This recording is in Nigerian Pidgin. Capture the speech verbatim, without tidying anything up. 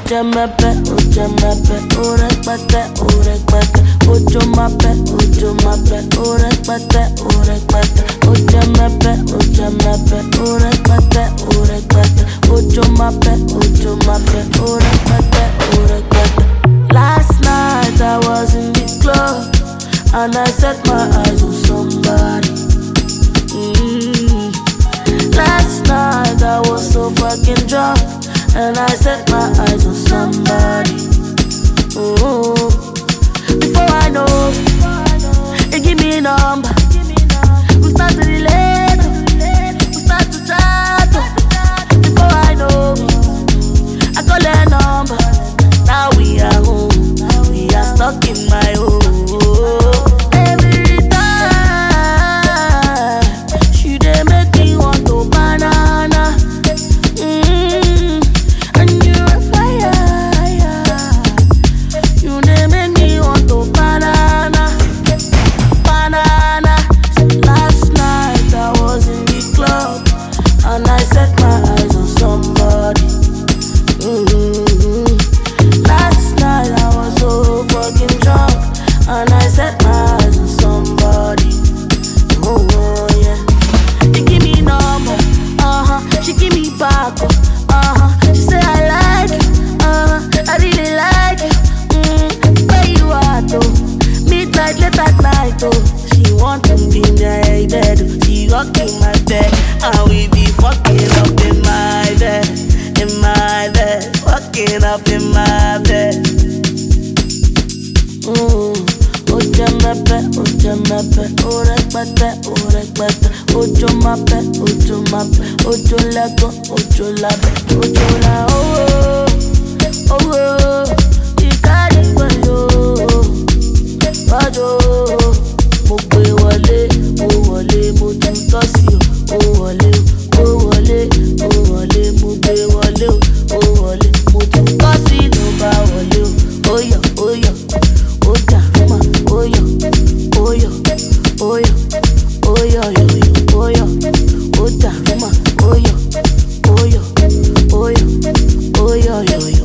oje mepe, oje mepe, orekpete, orekpete, ojo mape, ojo mape, orekpete, orekpete, oje mepe, oje mepe, orekpete, orekpete, ojo mape, ojo mape, orekpete, orekpete. Last night I was in the club and I set my eyes on somebody. Mm. Last night I was so fucking drunk and I set my eyes on somebody. Ooh. Before I know, it give me a number. We start to relate, we start to chat. Before I know, I call her number. Now we are home, we are stuck in my home. Every time she dey make me want to banana. Mm, and you a fire, you dey make me want to banana, banana. Last night I was in the club and I set my eyes on somebody. Mm-hmm. Last night I was so fucking drunk and I set my eyes on somebody. Oh, oh yeah. She give me number, uh-huh. She give me back, uh-huh. She say I like you, uh-huh. I really like you. Mm, where you at, though? Midnight, late at night, oh. She want to be in my bed, she rock in my bed, and we be fucking up in my bed, in my bed, fucking up in my bed. Mm. Oje mepe, oje mepe, orekpete, orekpete, ojo mape, ojo mape, ojo lego, ojo labe, ojo la oh oh oh, you carry me oh, bajo, mo gbe wọlé, mo wọlé, mo tún tọ́ sí o, ó wọlé, ó wọlé, ó wọlé, mo gbe wọlé o, ó wọlé, mo tún tọ́ sí ló bá wọlé o, ó yọ, ó yọ. Oya, oya, oya, oya, oya, oya, oya, oya, oya, oya, oya, oya, oya, oya.